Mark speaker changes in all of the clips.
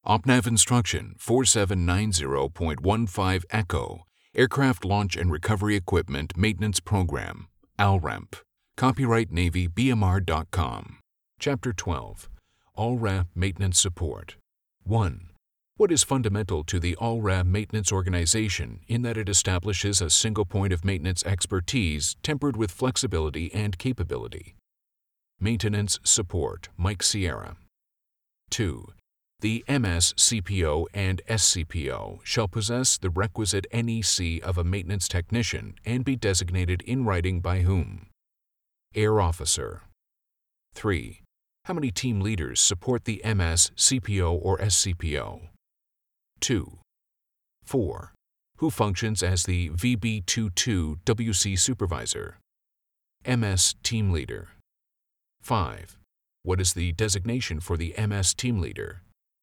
Speaker 1: OPNAV Instruction 4790.15 Echo, Aircraft Launch and Recovery Equipment Maintenance Program, ALREMP. Copyright Navy BMR.com. Chapter 12. ALRA Maintenance Support. 1. What is fundamental to the ALRA maintenance organization in that it establishes a single point of maintenance expertise tempered with flexibility and capability? Maintenance Support, Mike Sierra. 2. The MS CPO and SCPO shall possess the requisite NEC of a maintenance technician and be designated in writing by whom? Air Officer. 3. How many team leaders support the MS CPO or SCPO? 2. 4. Who functions as the VB22 WC supervisor? MS team leader. 5. What is the designation for the MS team leader?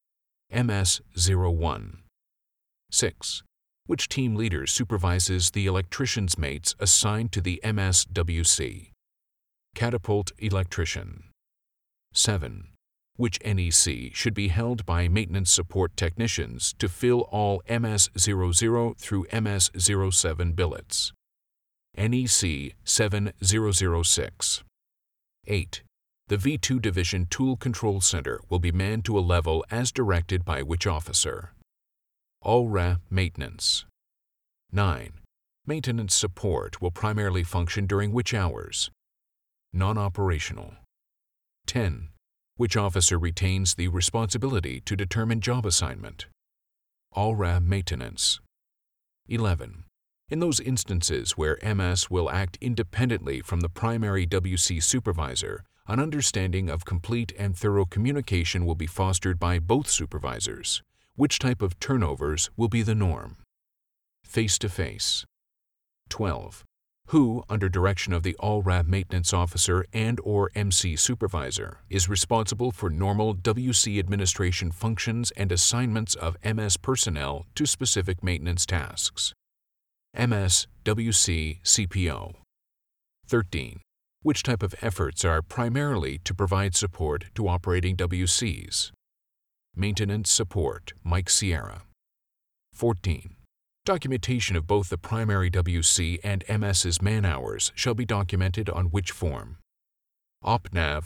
Speaker 1: MS-01. 6. Which team leader supervises the electrician's mates assigned to the MSWC? Catapult electrician. 7. Which NEC should be held by maintenance support technicians to fill all MS-00 through MS-07 billets? NEC 7006. 8. The V2 Division Tool Control Center will be manned to a level as directed by which officer? ALRA Maintenance. 9. Maintenance support will primarily function during which hours? Non-operational. 10. Which officer retains the responsibility to determine job assignment? ALRA Maintenance. 11. In those instances where MS will act independently from the primary WC supervisor, an understanding of complete and thorough communication will be fostered by both supervisors. Which type of turnovers will be the norm? Face-to-face. 12. Who, under direction of the ALRA maintenance officer and/or MC supervisor, is responsible for normal WC administration functions and assignments of MS personnel to specific maintenance tasks? MS WC CPO. 13. Which type of efforts are primarily to provide support to operating WCs? Maintenance Support, Mike Sierra. 14. Documentation of both the primary WC and MS's man-hours shall be documented on which form? OPNAV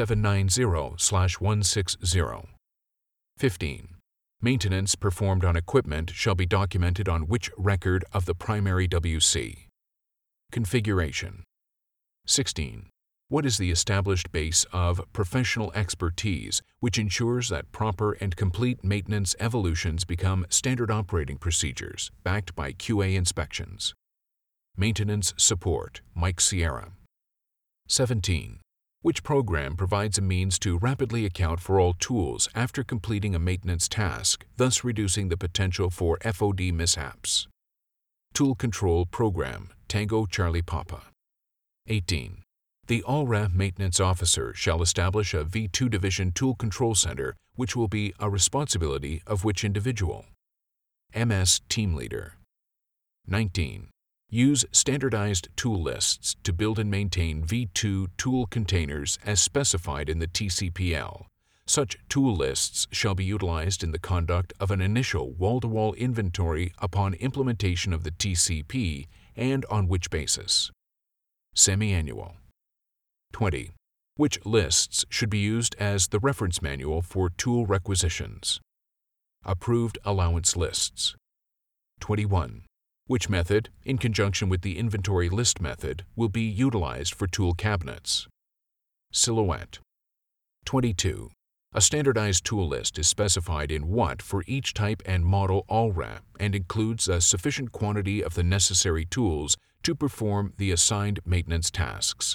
Speaker 1: 4790/160. 15. Maintenance performed on equipment shall be documented on which record of the primary WC? Configuration. 16. What is the established base of professional expertise which ensures that proper and complete maintenance evolutions become standard operating procedures backed by QA inspections? Maintenance Support, Mike Sierra. 17. Which program provides a means to rapidly account for all tools after completing a maintenance task, thus reducing the potential for FOD mishaps? Tool Control Program, Tango Charlie Papa. 18. The ALRA maintenance officer shall establish a V2 Division Tool Control Center which will be a responsibility of which individual? MS Team Leader. 19. Use standardized tool lists to build and maintain V2 tool containers as specified in the TCPL. Such tool lists shall be utilized in the conduct of an initial wall-to-wall inventory upon implementation of the TCP and on which basis? Semi-annual. 20. Which lists should be used as the reference manual for tool requisitions? Approved allowance lists. 21. Which method, in conjunction with the inventory list method, will be utilized for tool cabinets? Silhouette. 22. A standardized tool list is specified in what for each type and model ALRA and includes a sufficient quantity of the necessary tools to perform the assigned maintenance tasks?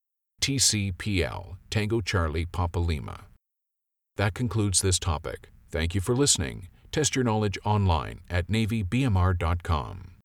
Speaker 1: TCPL, Tango Charlie Papa Lima. That concludes this topic. Thank you for listening. Test your knowledge online at NavyBMR.com.